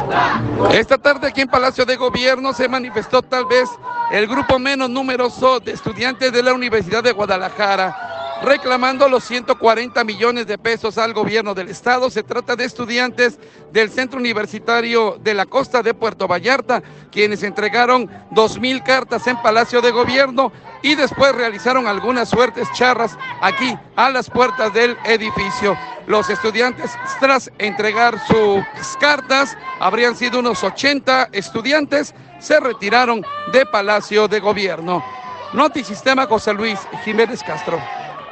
Esta tarde aquí en Palacio de Gobierno se manifestó tal vez el grupo menos numeroso de estudiantes de la Universidad de Guadalajara, reclamando los 140 millones de pesos al gobierno del estado. Se trata de estudiantes del Centro Universitario de la Costa de Puerto Vallarta, quienes entregaron 2,000 cartas en Palacio de Gobierno y después realizaron algunas suertes charras aquí a las puertas del edificio. Los estudiantes, tras entregar sus cartas, habrían sido unos 80 estudiantes, se retiraron de Palacio de Gobierno. Notisistema, José Luis Jiménez Castro.